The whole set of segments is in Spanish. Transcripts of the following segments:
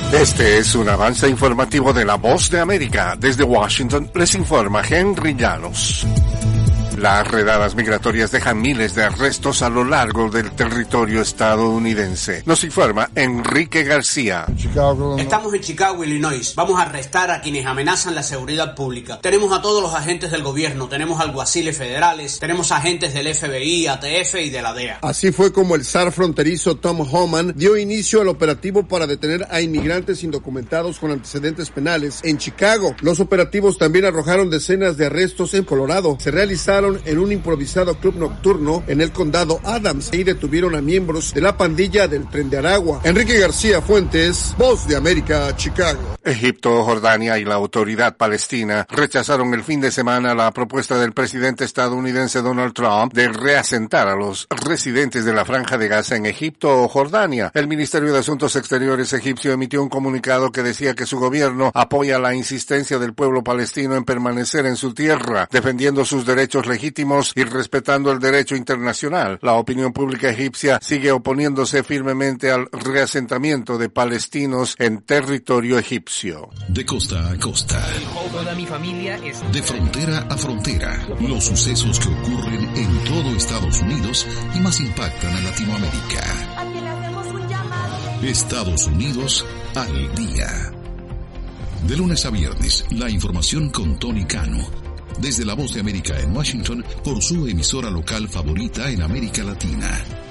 Este es un avance informativo de La Voz de América. Desde Washington les informa Henry Llanos. Las redadas migratorias dejan miles de arrestos a lo largo del territorio estadounidense. Nos informa Enrique García. Estamos en Chicago, Illinois. Vamos a arrestar a quienes amenazan la seguridad pública. Tenemos a todos los agentes del gobierno, tenemos alguaciles federales, tenemos agentes del FBI, ATF y de la DEA. Así fue como el zar fronterizo Tom Homan dio inicio al operativo para detener a inmigrantes indocumentados con antecedentes penales en Chicago. Los operativos también arrojaron decenas de arrestos en Colorado. Se realizaron en un improvisado club nocturno en el condado Adams y detuvieron a miembros de la pandilla del Tren de Aragua. Enrique García Fuentes, Voz de América, Chicago. Egipto, Jordania y la autoridad palestina rechazaron el fin de semana la propuesta del presidente estadounidense Donald Trump de reasentar a los residentes de la Franja de Gaza en Egipto o Jordania. El Ministerio de Asuntos Exteriores egipcio emitió un comunicado que decía que su gobierno apoya la insistencia del pueblo palestino en permanecer en su tierra, defendiendo sus derechos legítimos y respetando el derecho internacional. La opinión pública egipcia sigue oponiéndose firmemente al reasentamiento de palestinos en territorio egipcio. De costa a costa, toda mi familia es... de frontera a frontera, los sucesos que ocurren en todo Estados Unidos y más impactan a Latinoamérica. Aquí le hacemos un llamado. Estados Unidos al día. De lunes a viernes, la información con Tony Cano. Desde La Voz de América en Washington, por su emisora local favorita en América Latina.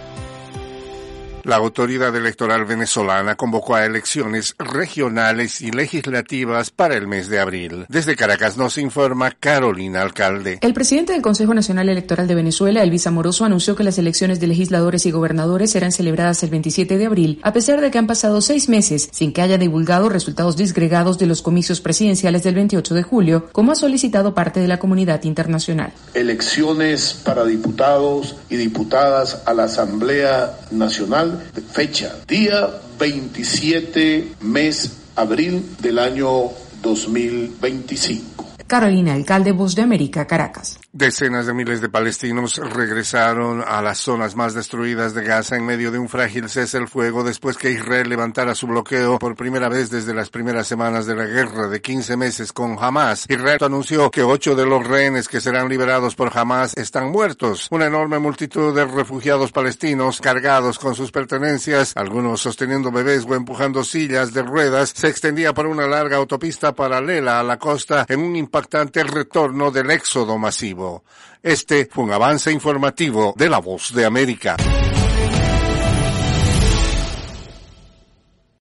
La autoridad electoral venezolana convocó a elecciones regionales y legislativas para el mes de abril. Desde Caracas nos informa Carolina Alcalde. El presidente del Consejo Nacional Electoral de Venezuela, Elvis Amoroso, anunció que las elecciones de legisladores y gobernadores serán celebradas el 27 de abril, a pesar de que han pasado 6 meses sin que haya divulgado resultados disgregados de los comicios presidenciales del 28 de julio, como ha solicitado parte de la comunidad internacional. Elecciones para diputados y diputadas a la Asamblea Nacional, fecha, día 27 mes abril del año 2025. Carolina Alcalde, Voz de América, Caracas. Decenas de miles de palestinos regresaron a las zonas más destruidas de Gaza en medio de un frágil cese el fuego después que Israel levantara su bloqueo por primera vez desde las primeras semanas de la guerra de 15 meses con Hamas. Israel anunció que 8 de los rehenes que serán liberados por Hamas están muertos. Una enorme multitud de refugiados palestinos cargados con sus pertenencias, algunos sosteniendo bebés o empujando sillas de ruedas, se extendía por una larga autopista paralela a la costa en un impactante retorno del éxodo masivo. Este fue un avance informativo de La Voz de América.